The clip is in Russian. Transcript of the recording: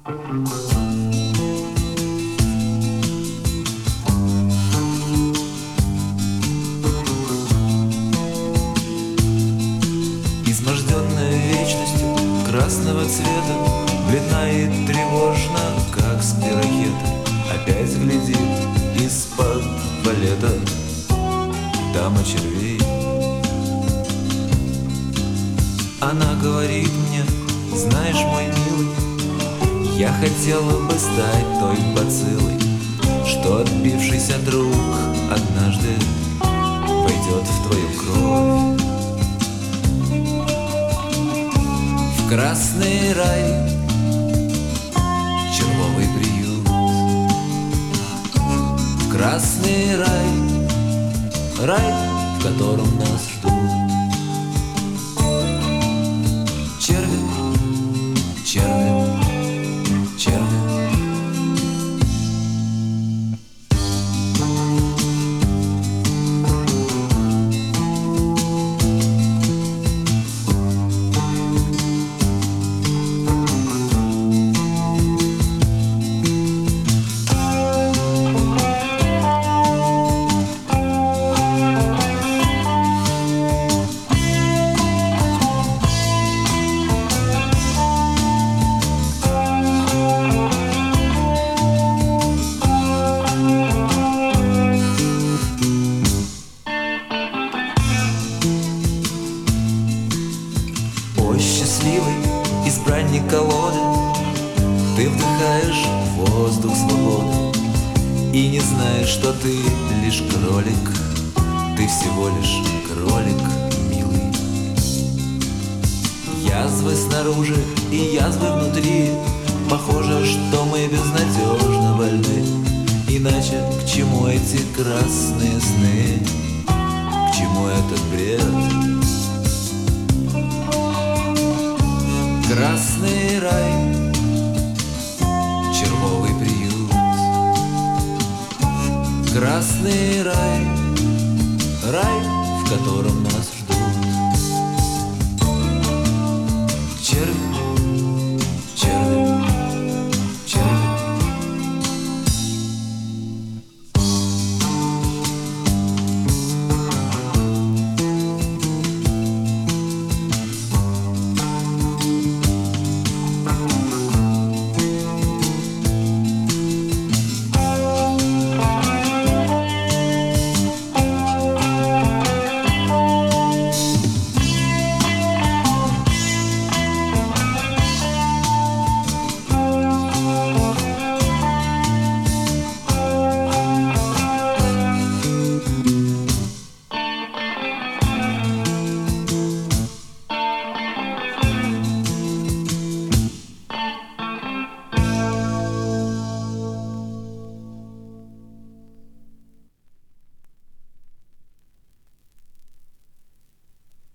Изможденная вечностью красного цвета, бледна и тревожна, как склерохета, опять глядит из-под балета дама червей. Она говорит мне: знаешь, мой милый, я хотела бы стать той бациллой, что отбившийся друг однажды войдет в твою кровь. В красный рай, червовый приют, в красный рай, рай, в котором нас ждут черви, черви, черви. Счастливый избранник колоды, ты вдыхаешь воздух свободы и не знаешь, что ты лишь кролик, ты всего лишь кролик, милый. Язвы снаружи и язвы внутри, похоже, что мы безнадежно больны. Иначе к чему эти красные сны, к чему этот бред? Красный рай, червовый приют, красный рай, рай, в котором нас ждут черви.